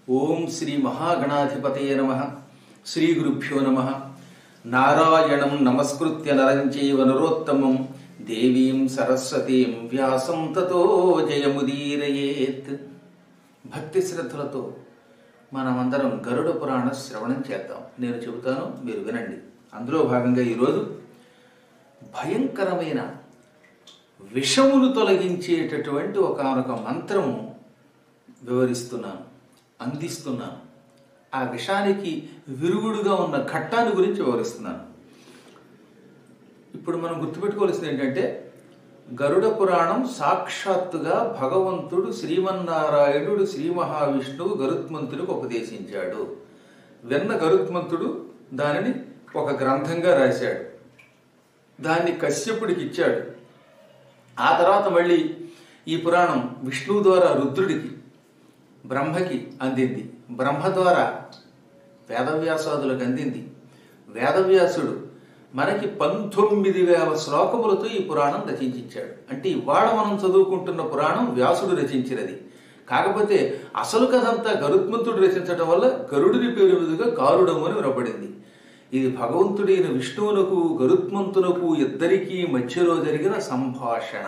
ఓం శ్రీ మహాగణాధిపతయ నమః. శ్రీ గురుభ్యో నమః. నారాయణం నమస్కృత్య నరం చైవ నరోత్తమం దేవీం సరస్వతీం వ్యాసం తతో జయముదీరయేత్. భక్తి శ్రద్ధలతో మనమందరం గరుడ పురాణ శ్రవణం చేద్దాం. నేను చెబుతాను, మీరు వినండి. అందులో భాగంగా ఈరోజు భయంకరమైన విషములు తొలగించేటటువంటి ఒకానొక మంత్రము వివరిస్తున్నాను, అందిస్తున్నాను. ఆ విషానికి విరుగుడుగా ఉన్న ఘట్టాన్ని గురించి వివరిస్తున్నాను. ఇప్పుడు మనం గుర్తుపెట్టుకోవాల్సింది ఏంటంటే, గరుడ పురాణం సాక్షాత్తుగా భగవంతుడు శ్రీమన్నారాయణుడు శ్రీ మహావిష్ణువు గరుత్మంతుడికి ఉపదేశించాడు. విన్న గరుత్మంతుడు దానిని ఒక గ్రంథంగా రాశాడు. దాన్ని కశ్యపుడికి ఇచ్చాడు. ఆ తర్వాత మళ్ళీ ఈ పురాణం విష్ణువు ద్వారా రుద్రుడికి, బ్రహ్మకి అందింది. బ్రహ్మ ద్వారా వేదవ్యాసాదులకు అందింది. వేదవ్యాసుడు మనకి 19,000 శ్లోకములతో ఈ పురాణం రచించాడు. అంటే ఇవాళ మనం చదువుకుంటున్న పురాణం వ్యాసుడు రచించినది. కాకపోతే అసలు కథంతా గరుత్మంతుడు రచించడం వల్ల గరుడిని పేరు మీదుగా గారుడము అని వినపడింది. ఇది భగవంతుడైన విష్ణువునకు గరుత్మంతునకు ఇద్దరికీ మధ్యలో జరిగిన సంభాషణ.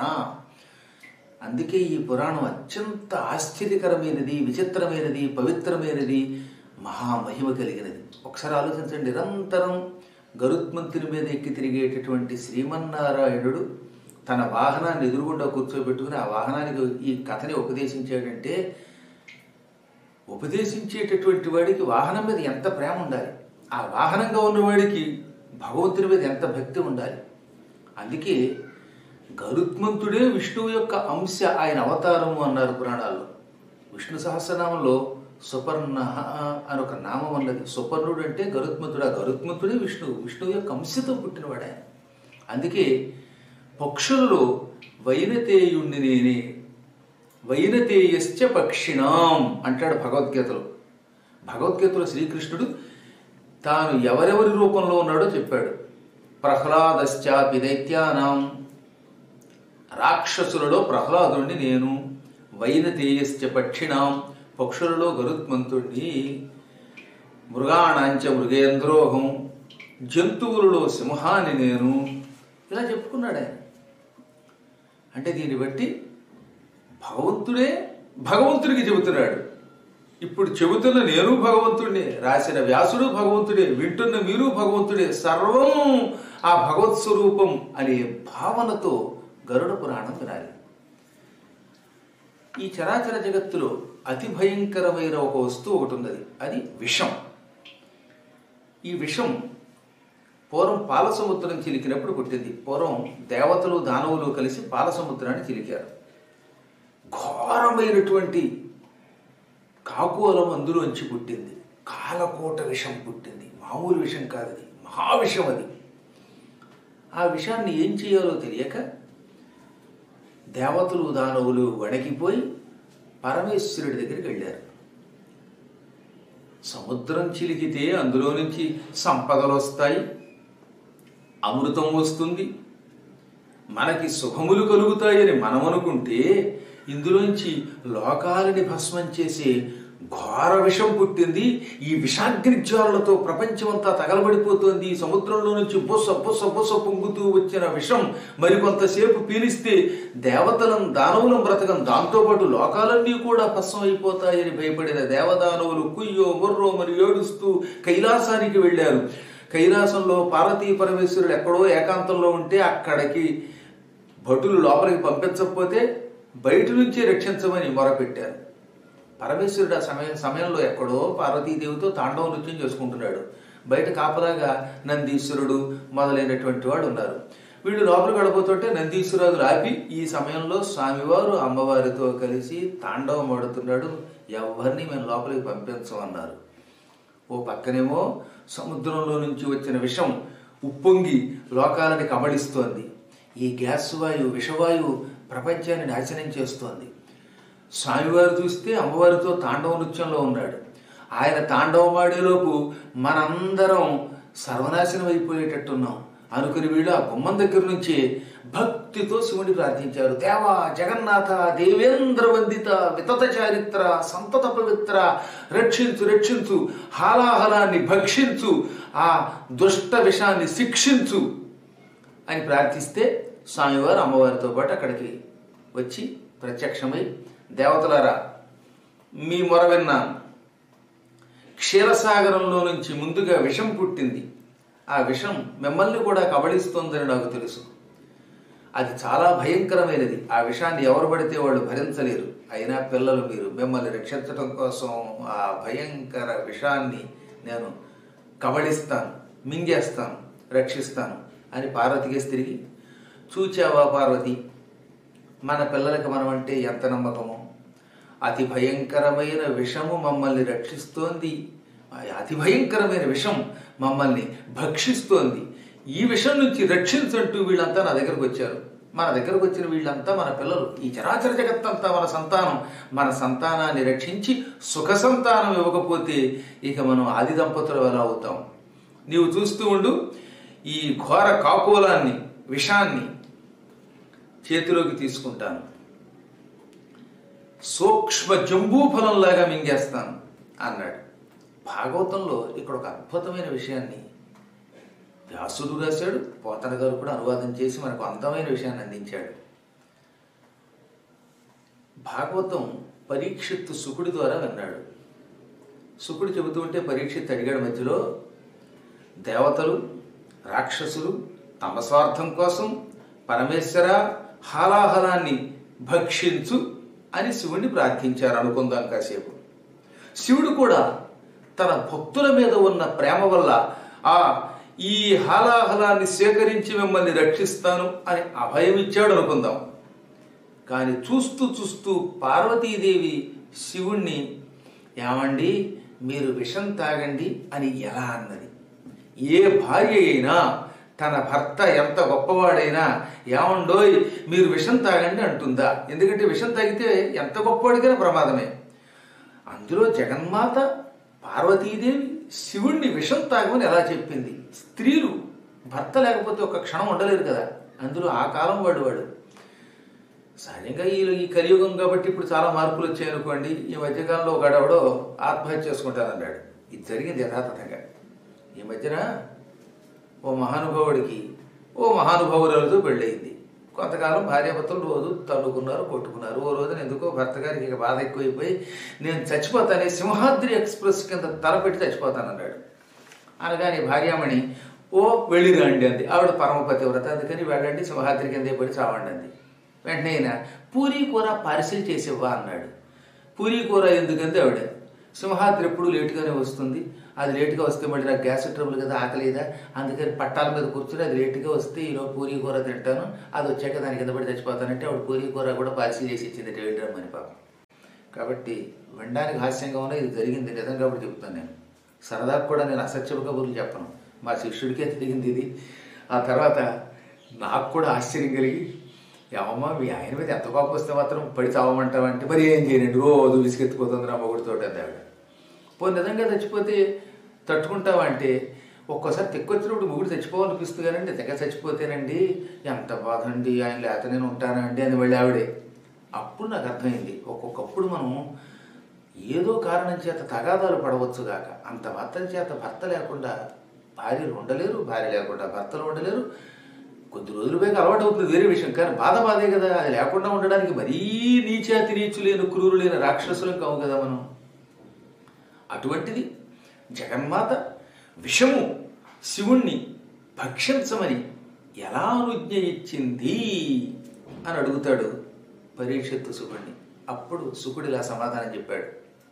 అందుకే ఈ పురాణం అత్యంత ఆశ్చర్యకరమైనది, విచిత్రమైనది, పవిత్రమైనది, మహామహిమ కలిగినది. ఒకసారి ఆలోచించండి. నిరంతరం గరుత్మంతుని మీద ఎక్కి తిరిగేటటువంటి శ్రీమన్నారాయణుడు తన వాహనాన్ని ఎదురుగుండా కూర్చోబెట్టుకుని ఆ వాహనానికి ఈ కథని ఉపదేశించాడంటే, ఉపదేశించేటటువంటి వాడికి వాహనం మీద ఎంత ప్రేమ ఉండాలి, ఆ వాహనంగా ఉన్నవాడికి భగవంతుని మీద ఎంత భక్తి ఉండాలి. అందుకే గరుత్మంతుడే విష్ణువు యొక్క అంశ, ఆయన అవతారము అన్నారు పురాణాల్లో. విష్ణు సహస్రనామంలో సుపర్ణ అని ఒక నామం అన్నది. సుపర్ణుడు అంటే గరుత్మంతుడు. ఆ గరుత్మంతుడే విష్ణువు యొక్క అంశతో పుట్టినవాడు ఆయన. అందుకే పక్షులలో వైనతేయుణ్ణి నేనే, వైనతేయశ్చ పక్షిణాం అంటాడు భగవద్గీతలో. భగవద్గీతలో శ్రీకృష్ణుడు తాను ఎవరెవరి రూపంలో ఉన్నాడో చెప్పాడు. ప్రహ్లాదశ్చాపి దైత్యానాం, రాక్షసులలో ప్రహ్లాదుణ్ణి నేను, వైనతేయశ్చ పక్షిణాం, పక్షులలో గరుత్మంతుణ్ణి, మృగాణాంచ మృగేంద్రోహం, జంతువులలో సింహాన్ని నేను, ఇలా చెప్పుకున్నాడు ఆయన. అంటే దీన్ని బట్టి భగవంతుడే భగవంతుడికి చెబుతున్నాడు. ఇప్పుడు చెబుతున్న నేను భగవంతుడే, రాసిన వ్యాసుడు భగవంతుడే, వింటున్న మీరు భగవంతుడే, సర్వం ఆ భగవత్ స్వరూపం అనే భావనతో గరుడ పురాణం వినాలి. ఈ చరాచర జగత్తులో అతి భయంకరమైన ఒక వస్తువు ఒకటి ఉన్నది, అది విషం. ఈ విషం పూర్వం పాల సముద్రం చిలికినప్పుడు పుట్టింది. పూర్వం దేవతలు దానవులు కలిసి పాల సముద్రాన్ని చిలికారు. ఘోరమైనటువంటి కాకువలం అందులోంచి పుట్టింది. కాలకోట విషం పుట్టింది. మామూలు విషం కాదు, అది మహావిషం. అది ఆ విషాన్ని ఏం చేయాలో తెలియక దేవతలు దానవులు వణికిపోయి పరమేశ్వరుడి దగ్గరికి వెళ్ళారు. సముద్రం చిలికితే అందులో నుంచి సంపదలు వస్తాయి, అమృతం వస్తుంది, మనకి శుభములు కలుగుతాయని మనం అనుకుంటే, ఇందులోంచి లోకాలని భస్మం చేసే ఘోర విషం పుట్టింది. ఈ విషాగ్ని జ్వాలలతో ప్రపంచమంతా తగలబడిపోతుంది. ఈ సముద్రంలో నుంచి బుస బుస బుస పొంగుతూ వచ్చిన విషం మరికొంతసేపు పీలిస్తే దేవతలం దానవులం బ్రతకం, దాంతోపాటు లోకాలన్నీ కూడా భస్మం అయిపోతాయని భయపడిన దేవదానవులు కుయ్యో మొర్రో మరి ఏడుస్తూ కైలాసానికి వెళ్ళారు. కైలాసంలో పార్వతీ పరమేశ్వరుడు ఎక్కడో ఏకాంతంలో ఉంటే అక్కడికి భటులు లోపలికి పంపించకపోతే బయట నుంచే రక్షించమని మొరపెట్టారు. పరమేశ్వరుడు ఆ సమయంలో ఎక్కడో పార్వతీదేవితో తాండవ నృత్యం చేసుకుంటున్నాడు. బయట కాపలాగా నందీశ్వరుడు మొదలైనటువంటి వాడు ఉన్నారు. వీళ్ళు లోపలికి వెళ్ళబోతుంటే నందీశ్వరాదులు ఆపి, ఈ సమయంలో స్వామివారు అమ్మవారితో కలిసి తాండవం ఆడుతున్నాడు, ఎవరిని మేము లోపలికి పంపించమన్నారు. ఓ పక్కనేమో సముద్రంలో నుంచి వచ్చిన విషం ఉప్పొంగి లోకాలని కబళిస్తోంది. ఈ గ్యాస్ వాయువు, విషవాయువు ప్రపంచాన్ని నాశనం చేస్తోంది. స్వామివారు చూస్తే అమ్మవారితో తాండవ నృత్యంలో ఉన్నాడు. ఆయన తాండవం ఆడేలోపు మనందరం సర్వనాశనం అయిపోయేటట్టున్నాం అనుకుని వీళ్ళు ఆ గుమ్మం దగ్గర నుంచి భక్తితో శివుని ప్రార్థించారు. దేవా జగన్నాథ దేవేంద్ర వందిత వితత చారిత్ర సంతత పవిత్ర రక్షించు రక్షించు, హాలాహలాన్ని భక్షించు, ఆ దుష్ట విషాన్ని శిక్షించు అని ప్రార్థిస్తే స్వామివారు అమ్మవారితో పాటు అక్కడికి వచ్చి ప్రత్యక్షమై, దేవతలారా మీ మొర విన్నాను. క్షీరసాగరంలో నుంచి ముందుగా విషం పుట్టింది. ఆ విషం మిమ్మల్ని కూడా కబళిస్తోందని నాకు తెలుసు. అది చాలా భయంకరమైనది. ఆ విషాన్ని ఎవరు పడితే వాళ్ళు భరించలేరు. అయినా పిల్లలు మీరు, మిమ్మల్ని రక్షించడం కోసం ఆ భయంకర విషాన్ని నేను కబళిస్తాను, మింగేస్తాను, రక్షిస్తాను అని పార్వతికేసి తిరిగి, చూచావా పార్వతి, మన పిల్లలకి మనం అంటే ఎంత నమ్మకమో, అతి భయంకరమైన విషము మమ్మల్ని రక్షిస్తోంది, అతి భయంకరమైన విషం మమ్మల్ని భక్షిస్తోంది, ఈ విషయం నుంచి రక్షించంటూ వీళ్ళంతా నా దగ్గరకు వచ్చారు. మన దగ్గరకు వచ్చిన వీళ్ళంతా మన పిల్లలు, ఈ చరాచర జగత్తంతా మన సంతానం. మన సంతానాన్ని రక్షించి సుఖ సంతానం ఇవ్వకపోతే ఇక మనం ఆది దంపతులు ఎలా అవుతాం? నీవు చూస్తూ ఉండు, ఈ ఘోర కాకోలాన్ని, విషాన్ని చేతిలోకి తీసుకుంటాను, సూక్ష్మ జంబూఫలంలాగా మింగేస్తాను అన్నాడు. భాగవతంలో ఇక్కడ ఒక అద్భుతమైన విషయాన్ని వ్యాసుడు రాశాడు, పోతన గారు కూడా అనువాదం చేసి మనకు అందమైన విషయాన్ని అందించాడు. భాగవతం పరీక్షిత్తు శుకుడి ద్వారా విన్నాడు. శుకుడు చెబుతూ ఉంటే పరీక్షిత్తు అడిగాడు మధ్యలో, దేవతలు రాక్షసులు తమ స్వార్థం కోసం పరమేశ్వర హాలాహలాన్ని భక్షించు అని శివుణ్ణి ప్రార్థించారు అనుకుందాం కాసేపు. శివుడు కూడా తన భక్తుల మీద ఉన్న ప్రేమ వల్ల ఆ ఈ హాలాహలాన్ని సేకరించి మిమ్మల్ని రక్షిస్తాను అని అభయం ఇచ్చాడు అనుకుందాం. కానీ చూస్తూ చూస్తూ పార్వతీదేవి శివుణ్ణి, ఏమండి మీరు విషం తాగండి అని ఎలా అన్నది? ఏ భార్య అయినా తన భర్త ఎంత గొప్పవాడైనా ఏమండోయ్ మీరు విషం తాగండి అంటుందా? ఎందుకంటే విషం తాగితే ఎంత గొప్పవాడికైనా ప్రమాదమే. అందులో జగన్మాత పార్వతీదేవి శివుణ్ణి విషం తాగమని ఎలా చెప్పింది? స్త్రీలు భర్త లేకపోతే ఒక క్షణం ఉండలేరు కదా. అందులో ఆ కాలం వాడు సహజంగా ఈ కలియుగం కాబట్టి ఇప్పుడు చాలా మార్పులు వచ్చాయనుకోండి. ఈ మధ్యకాలంలో ఒక ఆడవడో ఆత్మహత్య చేసుకుంటానన్నాడు. ఇది జరిగింది యథాతథంగా. ఈ మధ్యన ఓ మహానుభావుడికి ఓ మహానుభావురాలతో పెళ్ళయింది. కొంతకాలం భార్యాభర్తలు రోజు తన్నుకున్నారు, కొట్టుకున్నారు. ఓ రోజున ఎందుకో భర్త గారికి ఇక బాధ ఎక్కువైపోయి, నేను చచ్చిపోతానే సింహాద్రి ఎక్స్ప్రెస్ కింద తలపెట్టి చచ్చిపోతానన్నాడు. అనగానే భార్యామణి ఓ వెళ్ళిరండి అంది. ఆవిడ పరమపతివ్రత, అందుకని వెళ్ళండి సింహాద్రి కింద పడి చావండి అంది. వెంటనే అయినా పూరీ కూర పార్సిల్ చేసివ్వా అన్నాడు. పూరీ కూర ఎందుకంది ఆవిడ, సింహాద్రి ఎప్పుడు లేటుగానే వస్తుంది, అది లేటుగా వస్తే మళ్ళీ నాకు గ్యాస్ ట్రబుల్ కదా, ఆకలేదా, అందుకని పట్టాల మీద కూర్చుని అది లేటుగా వస్తే ఈరోజు పూరీ కూర తింటాను, అది వచ్చాక దాని కింద పడి చచ్చిపోతానంటే ఆవిడ పూరీ కూర కూడా పార్సిల్ చేసి ఇచ్చింది వెళ్ళరమ్మని పాపం. కాబట్టి వినడానికి హాస్యంగా ఉన్నా ఇది జరిగింది నిజం కాబట్టి చెబుతాను. నేను సరదాకు కూడా నేను అసత్య కబుర్లు చెప్పను. మా శిష్యుడికే తిరిగింది ఇది. ఆ తర్వాత నాకు కూడా ఆశ్చర్యం కలిగి, ఏమమ్మా మీ ఆయన మీద ఎంత కోపం వస్తే మాత్రం పడి చావమంటావంటే, మరి ఏం చేయనండి రోజు విసిగెత్తిపోతుంది నా మొగుడితో అంది ఆవిడ. పో నిజంగా చచ్చిపోతే తట్టుకుంటావా అంటే, ఒక్కోసారి తెక్కొచ్చినప్పుడు మొగుడు చచ్చిపోవాలనిపిస్తుంది కానండి, తెగ చచ్చిపోతేనండి ఎంత బాధ అండి, ఆయన లేక నేను ఉంటానండి అని వెళ్ళి ఆవిడే. అప్పుడు నాకు అర్థమైంది, ఒక్కొక్కప్పుడు మనం ఏదో కారణం చేత తగాదాలు పడవచ్చు గాక, అంత భర్తల చేత భర్త లేకుండా భార్యలు ఉండలేరు, భార్య లేకుండా భర్తలు ఉండలేరు. కొద్ది రోజులు పైగా అలవాటు అవుతుంది వేరే విషయం, కానీ బాధే కదా. అది లేకుండా ఉండడానికి మరీ నీచాతి నీచులేని క్రూరులైన రాక్షసులం కావు కదా మనం. అటువంటిది జగన్మాత విషము శివుణ్ణి భక్షించమని ఎలా అనుజ్ఞ ఇచ్చింది అని అడుగుతాడు పరీక్షిత్తు శుకుడిని. అప్పుడు శుకుడు ఇలా సమాధానం చెప్పాడు,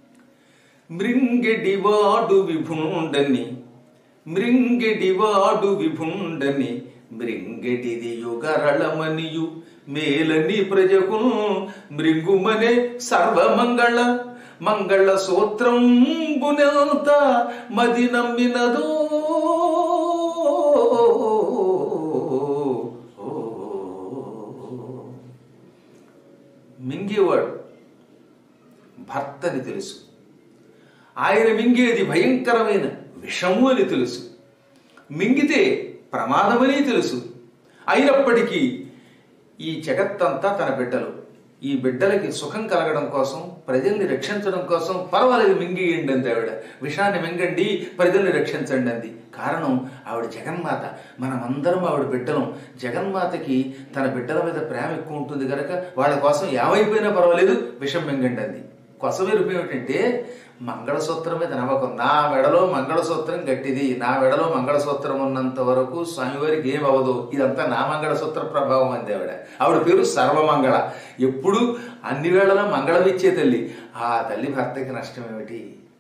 మృంగెడివాడు విభుండని మృంగెడివాడు విభుండని మృంగెడిది యుగరళమనియు మేలని ప్రజకు మృంగుమనే సర్వమంగళ మంగళ సూత్రంబునంత మది నమ్మినదో మింగేవాడు భర్తని తెలుసు, ఆయన మింగేది భయంకరమైన విషము అని తెలుసు, మింగితే ప్రమాదమని తెలుసు. అయినప్పటికీ ఈ జగత్తంతా తన బిడ్డలు. ఈ బిడ్డలకి సుఖం కలగడం కోసం, ప్రజల్ని రక్షించడం కోసం పర్వాలేదు మింగియండి అంది ఆవిడ. విషాన్ని మింగండి, ప్రజల్ని రక్షించండి అంది. కారణం ఆవిడ జగన్మాత, మనమందరం ఆవిడ బిడ్డలం. జగన్మాతకి తన బిడ్డల మీద ప్రేమ ఎక్కువ ఉంటుంది కనుక వాళ్ళ కోసం ఏమైపోయినా పర్వాలేదు విషం మింగండి అంది. కొసమే రూపం ఏమిటంటే మంగళసూత్రం మీద నమ్మకం. నా మెడలో మంగళసూత్రం గట్టిది, నా మెడలో మంగళసూత్రం ఉన్నంత వరకు స్వామివారికి ఏం అవ్వదు, ఇదంతా నా మంగళసూత్ర ప్రభావం అంది ఆవిడ. ఆవిడ పేరు సర్వమంగళ. ఎప్పుడు అన్ని వేళలా మంగళమిచ్చే తల్లి. ఆ తల్లి భర్తకి నష్టం ఏమిటి?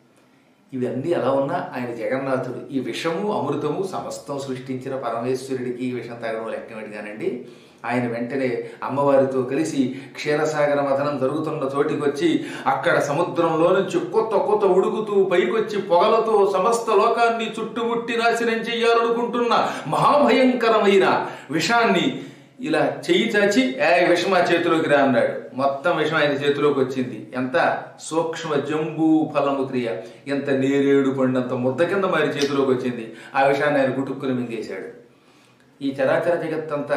ఇవన్నీ ఎలా ఉన్నా ఆయన జగన్నాథుడు. ఈ విషము అమృతము సమస్తం సృష్టించిన పరమేశ్వరుడికి ఈ విషం తాగడం లెక్కమేటి కానండి. ఆయన వెంటనే అమ్మవారితో కలిసి క్షీరసాగర మథనం జరుగుతున్న చోటికి వచ్చి అక్కడ సముద్రంలో నుంచి కొత్త కొత్త ఉడుకుతూ పైకొచ్చి పొగలతో సమస్త లోకాన్ని చుట్టుముట్టి నాశనం చెయ్యాలనుకుంటున్న మహాభయంకరమైన విషాన్ని ఇలా చెయ్యి చాచి విషం ఆ చేతిలోకి రా అన్నాడు. మొత్తం విషం ఆయన చేతిలోకి వచ్చింది. ఎంత సూక్ష్మ జంబూ ఫలము క్రియ, ఎంత నేరేడు పండంత ముద్ద కింద మరి చేతిలోకి వచ్చింది. ఆ విషయాన్ని ఆయన గుటుక్కుని మింగేశాడు. ఈ చరాచర జగత్తంతా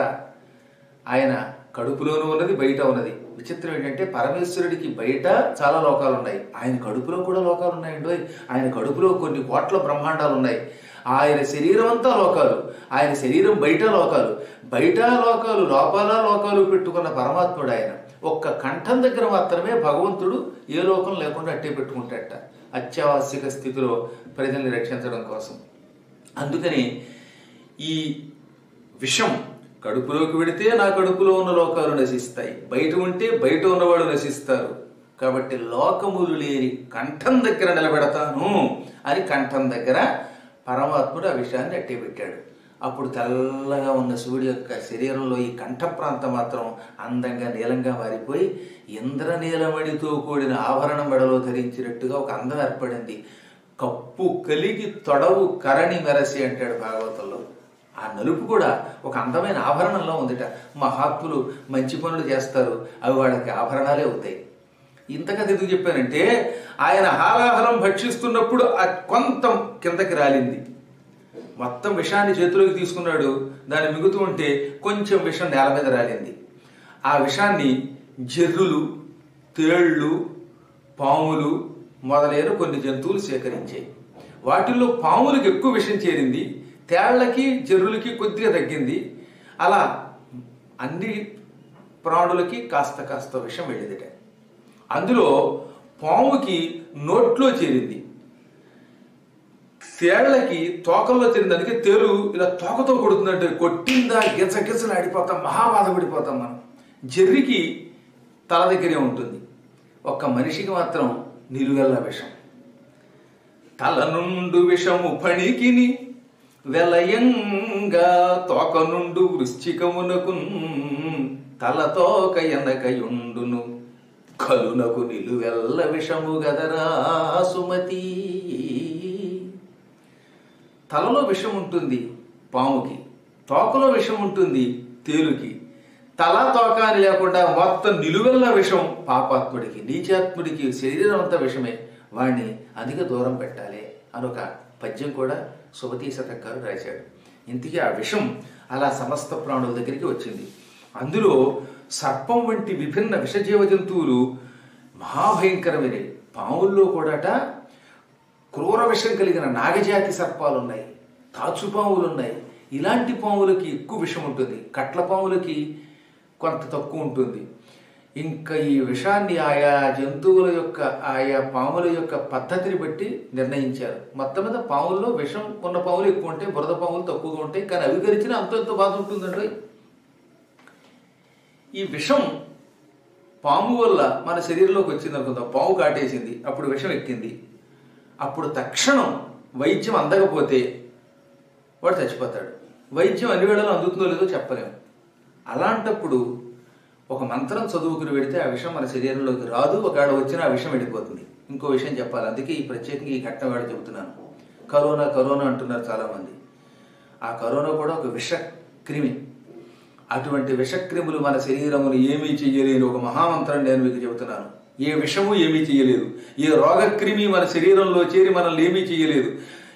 ఆయన కడుపులోనూ ఉన్నది, బయట ఉన్నది. విచిత్రం ఏంటంటే పరమేశ్వరుడికి బయట చాలా లోకాలు ఉన్నాయి, ఆయన కడుపులో కూడా లోకాలు ఉన్నాయండి. ఆయన కడుపులో కొన్ని కోట్ల బ్రహ్మాండాలు ఉన్నాయి. ఆయన శరీరం అంతా లోకాలు, ఆయన శరీరం బయట లోకాలు, బయట లోకాలు లోపల లోకాలు పెట్టుకున్న పరమాత్ముడు ఆయన. ఒక్క కంఠం దగ్గర మాత్రమే భగవంతుడు ఏ లోకం లేకుండా అట్టే పెట్టుకుంటాడట, అత్యావశ్యక స్థితిలో ప్రజల్ని రక్షించడం కోసం. అందుకని ఈ విషం కడుపులోకి వెడితే నా కడుపులో ఉన్న లోకాలు నశిస్తాయి, బయట ఉంటే బయట ఉన్నవాడు నశిస్తారు. కాబట్టి లోకములు లేని కంఠం దగ్గర నిలబెడతాను అని కంఠం దగ్గర పరమాత్ముడు ఆ విషయాన్ని అట్టే పెట్టాడు. అప్పుడు తెల్లగా ఉన్న శివుడి యొక్క శరీరంలో ఈ కంఠ ప్రాంతం మాత్రం అందంగా నీలంగా మారిపోయి ఇంద్రనీలమణితో కూడిన ఆభరణం మెడలో ధరించినట్టుగా ఒక అందం ఏర్పడింది. కప్పు కలిగి తొడవు కరణి మెరసి అంటాడు భాగవతంలో. ఆ నలుపు కూడా ఒక అందమైన ఆభరణంలో ఉందిట. మహాత్ములు మంచి పనులు చేస్తారు, అవి వాళ్ళకి ఆభరణాలే అవుతాయి. ఇంతగా ఎందుకు చెప్పానంటే ఆయన హాలాహలం భక్షిస్తున్నప్పుడు ఆ కొంత కిందకి రాలింది. మొత్తం విషాన్ని చేతిలోకి తీసుకున్నాడు, దాన్ని మిగుతూ ఉంటే కొంచెం విషం నేల మీద రాలింది. ఆ విషాన్ని జర్రులు, తేళ్లు, పాములు మొదలైన కొన్ని జంతువులు సేకరించాయి. వాటిల్లో పాములకు ఎక్కువ విషం చేరింది, తేళ్లకి జర్రులకి కొద్దిగా తగ్గింది. అలా అన్ని ప్రాణులకి కాస్త కాస్త విషం వెళ్ళిందిట. అందులో పాముకి నోట్లో చేరింది, తేళ్లకి తోకల్లో చేరింది. అందుకే తేలు ఇలా తోకతో కొడుతుందంటే కొట్టిందా గిజగిజలు ఆడిపోతాం, మహాబాధపడిపోతాం మనం. జర్రికి తల దగ్గరే ఉంటుంది, ఒక్క మనిషికి మాత్రం నిలువెల్ల విషం. తల నుండు విషము పణికిని వెలయంగా తోక నుండు వృశ్చికమునకు తలతోక ఎనకయుండును కలునకు నిలువెల్ల విషము గదరా సుమతి. తలలో విషం ఉంటుంది పాముకి, తోకలో విషం ఉంటుంది తేలుకి. తల తోక అని లేకుండా మొత్తం నిలువెల్ల విషం పాపాత్ముడికి, నీచాత్ముడికి శరీరం అంతా విషమే. వాణ్ణి అధిక దూరం పెట్టాలి అని ఒక పద్యం కూడా సుమతీ శతకారు రాశాడు. ఇంతకీ ఆ విషం అలా సమస్త ప్రాణుల దగ్గరికి వచ్చింది. అందులో సర్పం వంటి విభిన్న విషజీవ జంతువులు మహాభయంకరమైనవి. పాముల్లో కూడాట క్రూర విషం కలిగిన నాగజాతి సర్పాలు ఉన్నాయి, తాచుపాములు ఉన్నాయి. ఇలాంటి పాములకి ఎక్కువ విషం ఉంటుంది, కట్ల పాములకి కొంత తక్కువ ఉంటుంది. ఇంకా ఈ విషాన్ని ఆయా జంతువుల యొక్క ఆయా పాముల యొక్క పద్ధతిని బట్టి నిర్ణయించారు. మొత్తం మీద పాముల్లో విషం ఉన్న పాములు ఎక్కువ ఉంటాయి, బురద పాములు తక్కువగా ఉంటాయి. కానీ అవి గరిచిన అంత బాధ ఉంటుందండి. ఈ విషం పాము వల్ల మన శరీరంలోకి వచ్చింది అనుకుందాం, పాము కాటేసింది, అప్పుడు విషం ఎక్కింది. అప్పుడు తక్షణం వైద్యం అందకపోతే వాడు చచ్చిపోతాడు. వైద్యం అన్ని వేళలో అందుతుందో లేదో చెప్పలేము. అలాంటప్పుడు ఒక మంత్రం చదువుకుని వెడితే ఆ విషయం మన శరీరంలోకి రాదు. ఒకవేళ వచ్చినా ఆ విషయం వెళ్ళిపోతుంది. ఇంకో విషయం చెప్పాలి, అందుకే ఈ ప్రత్యేకంగా ఈ ఘట్టం వాడు చెబుతున్నాను. కరోనా కరోనా అంటున్నారు చాలామంది. ఆ కరోనా కూడా ఒక విషక్రిమి. అటువంటి విషక్రిములు మన శరీరమును ఏమీ చెయ్యలేని ఒక మహామంత్రం నేను మీకు చెబుతున్నాను. ఏ విషము ఏమీ చెయ్యలేదు, ఏ రోగక్రిమి మన శరీరంలో చేరి మనల్ని ఏమీ చెయ్యలేదు.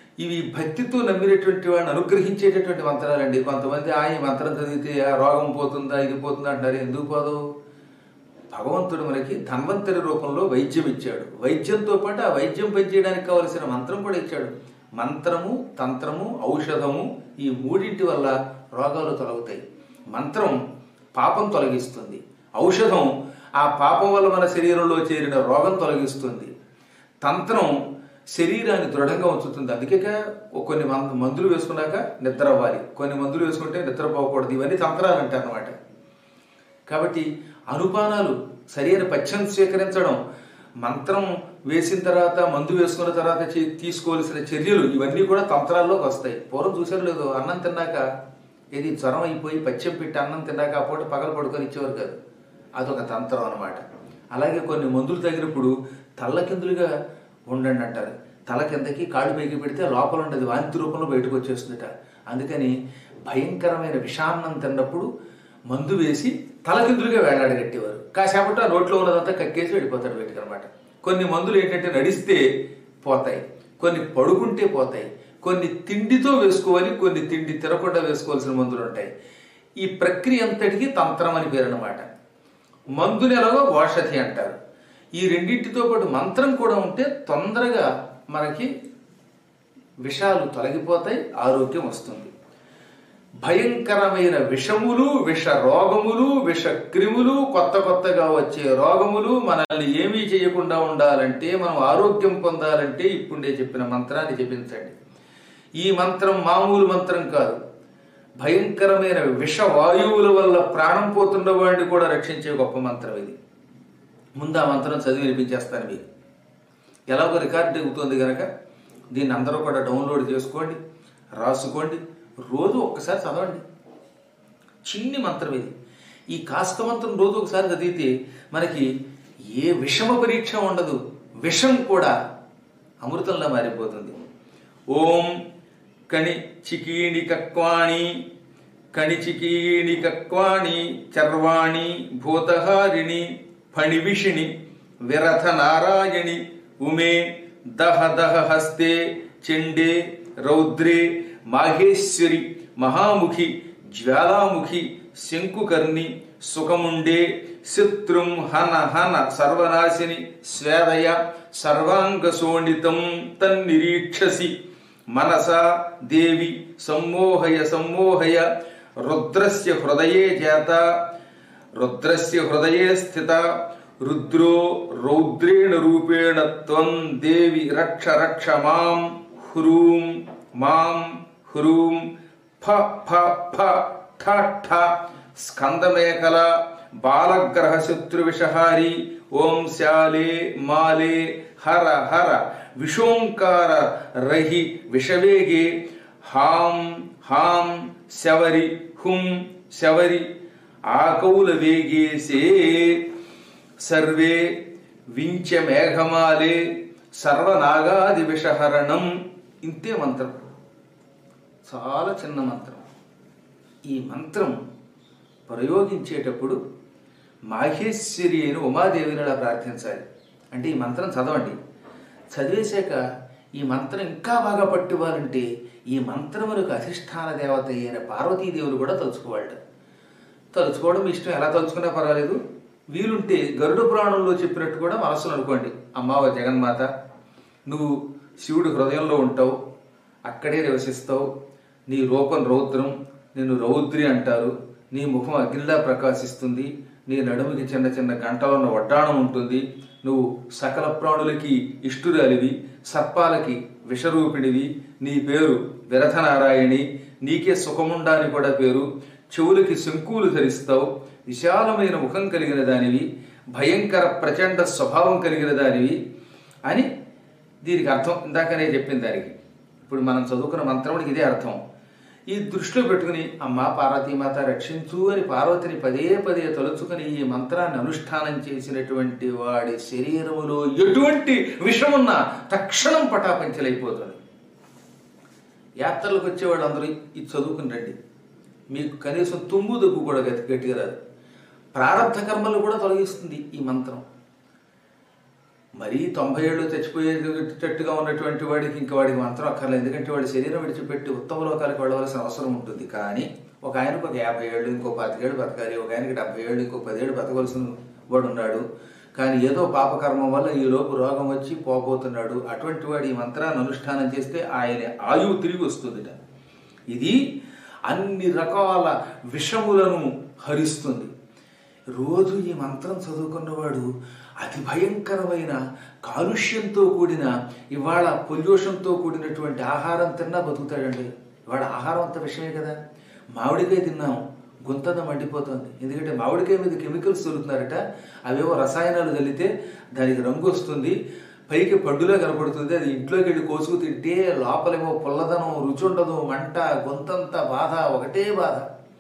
ఇవి భక్తితో నమ్మినటువంటి వాడిని అనుగ్రహించేటటువంటి మంత్రాలండి. కొంతమంది ఈ మంత్రం చదివితే ఆ రోగం పోతుందా ఇది పోతుందా అంటారు. ఎందుకు పోదు? భగవంతుడు మనకి ధన్వంతరి రూపంలో వైద్యం ఇచ్చాడు. వైద్యంతో పాటు ఆ వైద్యం పనిచేయడానికి కావలసిన మంత్రం కూడా ఇచ్చాడు. మంత్రము, తంత్రము, ఔషధము ఈ మూడింటి వల్ల రోగాలు తొలగుతాయి. మంత్రం పాపం తొలగిస్తుంది. ఔషధం ఆ పాపం వల్ల మన శరీరంలో చేరిన రోగం తొలగిస్తుంది. తంత్రం శరీరాన్ని దృఢంగా ఉంచుతుంది. అందుకే కొన్ని మందులు వేసుకున్నాక నిద్ర అవ్వాలి, కొన్ని మందులు వేసుకుంటే నిద్రపోకూడదు. ఇవన్నీ తంత్రాలు అంటారు అన్నమాట. కాబట్టి అనుపానాలు, సరైన పథ్యం స్వీకరించడం, మంత్రం వేసిన తర్వాత మందు వేసుకున్న తర్వాత తీసుకోవాల్సిన చర్యలు ఇవన్నీ కూడా తంత్రాల్లోకి వస్తాయి. పూర్వం చూసారు లేదు, అన్నం తిన్నాక ఇది జ్వరం అయిపోయి పథ్యం పెట్టి అన్నం తిన్నాక ఆ పూట పగలు పడుకొని ఇచ్చేవారు కాదు. అదొక తంత్రం అనమాట. అలాగే కొన్ని మందులు తగినప్పుడు తల్లకిందులుగా ఉండండి అంటారు. తల కిందకి కాళ్ళు పైకి పెడితే లోపల ఉండేది వాంతి రూపంలో బయటకు వచ్చేస్తుందట. అందుకని భయంకరమైన విషాన్నం తిన్నప్పుడు మందు వేసి తలకిందులుగా వేలాడగట్టేవారు. కాసేపటి ఆ నోట్లో ఉన్నదంతా కక్కేసి వెళ్ళిపోతాడు బయటకు అనమాట. కొన్ని మందులు ఏంటంటే నడిస్తే పోతాయి, కొన్ని పడుకుంటే పోతాయి, కొన్ని తిండితో వేసుకోవాలి, కొన్ని తిండి తినకుండా వేసుకోవాల్సిన మందులు ఉంటాయి. ఈ ప్రక్రియ అంతటికి తంత్రం అని పేరు అనమాట. మందుని ఎలాగో ఓషధి అంటారు. ఈ రెండింటితో పాటు మంత్రం కూడా ఉంటే తొందరగా మనకి విషాలు తొలగిపోతాయి, ఆరోగ్యం వస్తుంది. భయంకరమైన విషములు, విష రోగములు, విష క్రిములు, కొత్తగా వచ్చే రోగములు మనల్ని ఏమీ చేయకుండా ఉండాలంటే, మనం ఆరోగ్యం పొందాలంటే ఇప్పుడు నేను చెప్పిన మంత్రాన్ని జపించండి. ఈ మంత్రం మామూలు మంత్రం కాదు. భయంకరమైన విష వాయువుల వల్ల ప్రాణం పోతున్న వాడిని కూడా రక్షించే గొప్ప మంత్రం ఇది. ముందు ఆ మంత్రం చదివి వినిపించేస్తాను మీకు. ఎలాగో రికార్డు అవుతుంది కనుక దీన్ని అందరూ కూడా డౌన్లోడ్ చేసుకోండి, రాసుకోండి, రోజు ఒక్కసారి చదవండి. చిన్ని మంత్రం ఇది. ఈ కాస్త మంత్రం రోజు ఒకసారి చదివితే మనకి ఏ విషమ పరీక్ష ఉండదు, విషం కూడా అమృతంలా మారిపోతుంది. ఓం కణి చికీణి కక్వాణి కణి చికీణి కక్వాణి చర్వాణి భూతహారిణి ఫణివిషిణి విరథ నారాయణి ఉమే దహ దహ హస్తే చండే రౌద్రే మాహేశ్వరి మహాముఖి జ్వాలాముఖి శంకుకర్ణి సుఖముండే శత్రుం హన హన సర్వనాశిని స్వేదయ సర్వాంగ శోణితం తన్నిరీక్షసి మనసా దేవి సమ్మోహయ సమ్మోహయ రుద్రస్య హృదయే జాత రుద్రస్య హృదయే స్థిత రుద్రో రౌద్రేణ రూపేణ త్వం దేవి రక్ష రక్ష మాం హ్రూం మాం హ్రూం ఫ ఫ ఫ ఠ ఠ స్కందమేకల బాలగ్రహ శత్రు విషహారి ఓం శాలే మాలే హర హర విషోంకార రహి విషవేగే హాం హాం శవరి హుం శవరి ఆకౌల వేగేసే సర్వే వించ మేఘమాలే సర్వనాగాది విషహరణం. ఇంతే మంత్రం. చాలా చిన్న మంత్రం. ఈ మంత్రం ప్రయోగించేటప్పుడు మాహేశ్వరి అయిన ఉమాదేవిని అలా ప్రార్థించాలి. అంటే ఈ మంత్రం చదవండి. చదివేశాక ఈ మంత్రం ఇంకా బాగా పట్టుకోవాలంటే ఈ మంత్రములకు అధిష్టాన దేవత అయిన పార్వతీదేవులు కూడా తలుచుకోవాలి. తలుచుకోవడం ఇష్టం, ఎలా తలుచుకున్నా పర్వాలేదు. వీలుంటే గరుడ పురాణంలో చెప్పినట్టు కూడా మనస్సును అనుకోండి. అమ్మావ జగన్మాత, నువ్వు శివుడి హృదయంలో ఉంటావు, అక్కడే నివసిస్తావు. నీ రూపం రౌద్రం, నిన్ను రౌద్రి అంటారు. నీ ముఖం అగ్నిలా ప్రకాశిస్తుంది. నీ నడుముకి చిన్న చిన్న గంటలో ఉన్న వడ్డాణం ఉంటుంది. నువ్వు సకల ప్రాణులకి ఇష్టురాలివి, సర్పాలకి విషరూపిణివి. నీ పేరు విరథనారాయణి. నీకే సుఖముండా అని కూడా పేరు. చెవులకి శంకువులు ధరిస్తావు. విశాలమైన ముఖం కలిగిన దానివి, భయంకర ప్రచండ స్వభావం కలిగిన దానివి అని దీనికి అర్థం. ఇందాకనే చెప్పిన దానికి ఇప్పుడు మనం చదువుకున్న మంత్రమునికి ఇదే అర్థం. ఈ దృష్టిలో పెట్టుకుని అమ్మా పార్వతీమాత రక్షించు అని పార్వతిని పదే పదే తలుచుకుని ఈ మంత్రాన్ని అనుష్ఠానం చేసినటువంటి వాడి శరీరములో ఎటువంటి విషమున్నా తక్షణం పటాపంచలైపోతుంది. యాత్రలకు వచ్చేవాడు అందరూ ఇది చదువుకుని రండి. మీకు కనీసం తుమ్ము దగ్గు కూడా గట్టిగా రాదు. ప్రారంభ కర్మలు కూడా తొలగిస్తుంది ఈ మంత్రం. మరీ 90 ఏళ్ళు చచ్చిపోయేటట్టుగా ఉన్నటువంటి వాడికి ఇంక వాడికి మంత్రం అక్కర్లేదు. ఎందుకంటే వాడి శరీరం విడిచిపెట్టి ఉత్తమ లోకాలకు వెళ్ళవలసిన అవసరం ఉంటుంది. కానీ ఒక ఆయనకు ఒక 50 ఏళ్ళు, ఇంకో 25 ఏళ్ళు బతకాలి, ఒక ఆయనకి 70 ఏళ్ళు, ఇంకో 10 ఏళ్ళు బతకవలసిన వాడు ఉన్నాడు. కానీ ఏదో పాపకర్మం వల్ల ఈ లోపు రోగం వచ్చి పోబోతున్నాడు. అటువంటి వాడు ఈ మంత్రాన్ని అనుష్ఠానం చేస్తే ఆయన ఆయువు తిరిగి వస్తుందిట. ఇది అన్ని రకాల విషములను హరిస్తుంది. రోజు ఈ మంత్రం చదువుకున్నవాడు అతి భయంకరమైన కాలుష్యంతో కూడిన, ఇవాళ పొల్యూషన్తో కూడినటువంటి ఆహారం తిన్నా బతుకుతాడండి. ఇవాళ ఆహారం అంత విషయమే కదా. మామిడికాయ తిన్నాం, గొంతంతా మండిపోతుంది. ఎందుకంటే మామిడికాయ మీద కెమికల్స్ చల్లుతున్నారట. అవేవో రసాయనాలు చల్లితే దానికి రంగు వస్తుంది, పైకి పండులా కనపడుతుంది. అది ఇంట్లోకి వెళ్ళి కోసుకు తింటే లోపలేమో పుల్లదనం, రుచి ఉండదు, మంట, గొంతంతా బాధ, ఒకటే బాధ.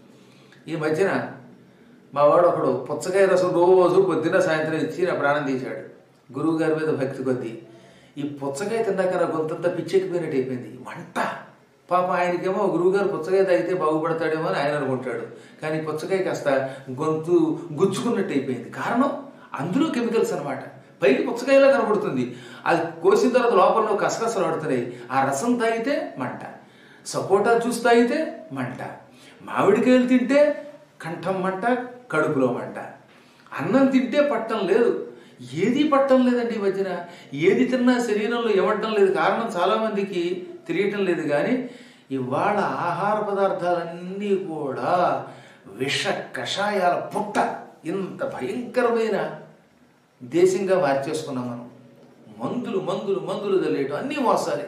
ఈ మధ్యన మా వాడు ఒకడు పుచ్చకాయ రసం రోజు పొద్దున్న సాయంత్రం ఇచ్చి నా ప్రాణం తీశాడు. గురువు గారి మీద భక్తి కొద్దీ. ఈ పుచ్చకాయ తిన్నాక నా గొంతంతా పిచ్చెక్కిపోయినట్టు అయిపోయింది, మంట. పాప ఆయనకేమో గురువుగారు పుచ్చకాయ తాగితే బాగుపడతాడేమో అని ఆయన అనుకుంటాడు. కానీ పుచ్చకాయ కాస్త గొంతు గుచ్చుకున్నట్టు అయిపోయింది. కారణం అందులో కెమికల్స్ అనమాట. పైకి పుచ్చకాయలా కనబడుతుంది, అది కోసిన తర్వాత లోపల కసకసలు ఆడుతున్నాయి. ఆ రసం తాగితే మంట, సపోటా జ్యూస్ తాగితే మంట, మామిడికాయలు తింటే కంఠం మంట, కడుపులో మంట, అన్నం తింటే పట్టం లేదు. ఏది పట్టం లేదండి ఈ మధ్యన. ఏది తిన్నా శరీరంలో ఇవ్వటం లేదు. కారణం చాలామందికి తెలియటం లేదు. కానీ ఇవాళ ఆహార పదార్థాలన్నీ కూడా విష కషాయాల పుట్ట. ఇంత భయంకరమైన దేశంగా మార్చేసుకున్నాం మనం. మందులు మందులు మందులు చల్లేయటం, అన్నీ మోసాలే.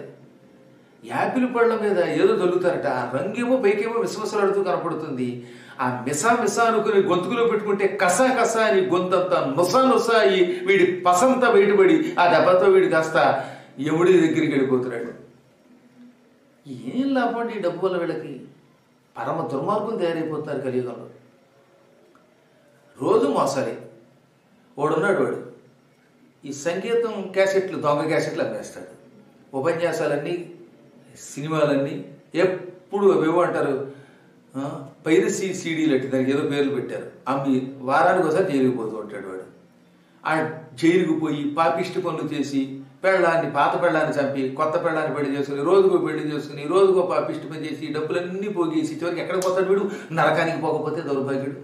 యాపిల్ పళ్ళ మీద ఏదో చల్లుతారట, ఆ రంగేమో పైకేమో విశ్వసలాడుతూ కనపడుతుంది. ఆ మిసా మిసా అనుకుని గొంతుకులో పెట్టుకుంటే కసా కసా అని గొంతంతా నుసా నుసా అయి వీడి పసంతా బయటపడి ఆ దెబ్బతో వీడి కాస్త ఎముడి దగ్గరికి వెళ్ళిపోతున్నాడు. ఏం లాభం అండి ఈ డబ్బు వల్ల? వీళ్ళకి పరమ దుర్మార్గం తయారైపోతున్నారు కలియుగంలో. రోజు మోసాలి. వాడున్నాడు, వాడు ఈ సంగీతం క్యాసెట్లు, దొంగ క్యాసెట్లు అమ్మేస్తాడు. ఉపన్యాసాలన్నీ, సినిమాలన్నీ ఎప్పుడు అవేవో అంటారు, పైరసీ సీడీలు అట్టి, దానికి ఏదో పేర్లు పెట్టారు. అమ్మి వారానికి ఒకసారి జైలుకి పోతూ ఉంటాడు వాడు. ఆ జైలుకు పోయి పాపిష్టి పనులు చేసి పెళ్ళాన్ని, పాత పెళ్ళాన్ని చంపి కొత్త పెళ్ళాన్ని పెళ్లి చేసుకుని, రోజుకో పెళ్లి చేసుకుని, రోజుకో పాపిష్టి పని చేసి డబ్బులన్నీ పోగేసి చివరికి ఎక్కడ పోతాడు వీడు? నరకానికి పోకపోతే దౌర్భాగ్యుడు.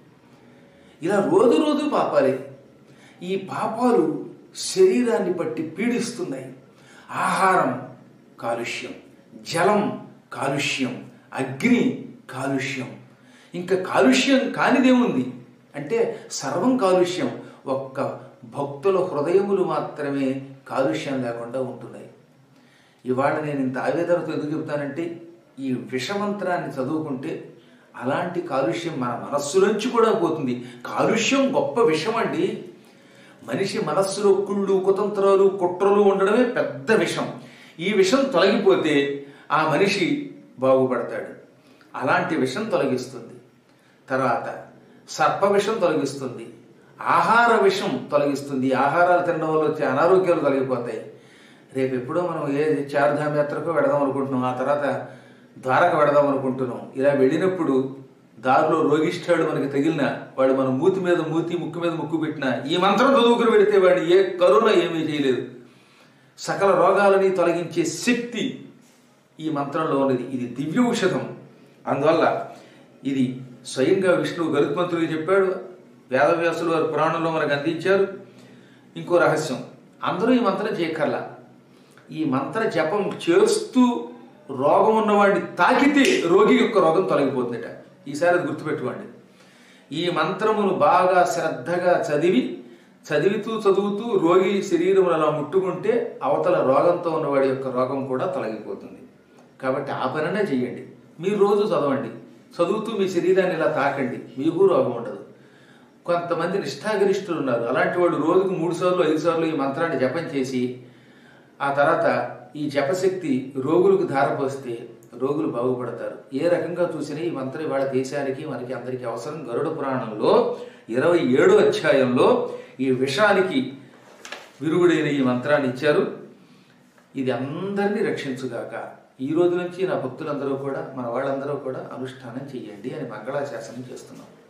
ఇలా రోజు రోజు పాపాలే. ఈ పాపాలు శరీరాన్ని పట్టి పీడిస్తున్నాయి. ఆహారం కాలుష్యం, జలం కాలుష్యం, అగ్ని కాలుష్యం. ఇంకా కాలుష్యం కానిదేముంది అంటే సర్వం కాలుష్యం. ఒక్క భక్తుల హృదయములు మాత్రమే కాలుష్యం లేకుండా ఉంటున్నాయి. ఇవాళ నేను ఇంత ఆవేదనతో ఎందుకు చెప్తానంటే, ఈ విషమంత్రాన్ని చదువుకుంటే అలాంటి కాలుష్యం మన మనస్సులోంచి కూడా పోతుంది. కాలుష్యం గొప్ప విషం అండి. మనిషి మనస్సులో కుళ్ళు, కుతంత్రాలు, కుట్రలు ఉండడమే పెద్ద విషం. ఈ విషం తొలగిపోతే ఆ మనిషి బాగుపడతాడు. అలాంటి విషం తొలగిస్తుంది. తర్వాత సర్ప విషం తొలగిస్తుంది, ఆహార విషం తొలగిస్తుంది. ఆహారాలు తినడం వల్ల వచ్చే అనారోగ్యాలు తొలగిపోతాయి. రేపు ఎప్పుడో మనం ఏ చార్ధామ యాత్రకు వెడదాం అనుకుంటున్నాం, ఆ తర్వాత ద్వారక వెడదాం అనుకుంటున్నాం. ఇలా వెళ్ళినప్పుడు దారిలో రోగిష్టాడు మనకి తగిలిన వాడు మన మూతి మీద మూతి, ముక్కు మీద ముక్కు పెట్టినా ఈ మంత్రం చదువుకుని పెడితే వాడిని ఏ కరుణ ఏమీ చేయలేదు. సకల రోగాలని తొలగించే శక్తి ఈ మంత్రంలో ఉన్నది. ఇది దివ్య ఔషధం. అందువల్ల ఇది స్వయంగా విష్ణువు గరుత్మంతుడికి చెప్పాడు, వేదవ్యాసులు వారి పురాణంలో మనకు అందించారు. ఇంకో రహస్యం, అందరూ ఈ మంత్రం చేయక్కర్లా. ఈ మంత్ర జపం చేస్తూ రోగం ఉన్నవాడిని తాకితే రోగి యొక్క రోగం తొలగిపోతుందట. ఈసారి అది గుర్తుపెట్టుకోండి. ఈ మంత్రమును బాగా శ్రద్ధగా చదువుతూ రోగి శరీరమును అలా ముట్టుకుంటే అవతల రోగంతో ఉన్నవాడి యొక్క రోగం కూడా తొలగిపోతుంది. కాబట్టి ఆ పననే చేయండి. మీరు రోజు చదవండి, చదువుతూ మీ శరీరాన్ని ఇలా తాకండి, మీకు రోగం ఉండదు. కొంతమంది నిష్ఠాగరిష్ఠులు ఉన్నారు. అలాంటి వాడు రోజుకు 3 సార్లు 5 సార్లు ఈ మంత్రాన్ని జపం చేసి ఆ తర్వాత ఈ జపశక్తి రోగులకు ధారపోస్తే రోగులు బాగుపడతారు. ఏ రకంగా చూసినా ఈ మంత్రం ఇవాళ దేశానికి మనకి అందరికీ అవసరం. గరుడ పురాణంలో 27వ అధ్యాయంలో ఈ విషానికి విరుగుడైన ఈ మంత్రాన్ని ఇచ్చారు. ఇది అందరినీ రక్షించుగాక. ఈ రోజు నుంచి నా భక్తులందరూ కూడా, మన వాళ్ళందరూ కూడా అనుష్ఠానం చెయ్యండి అని మంగళాశాసనం చేస్తున్నాం.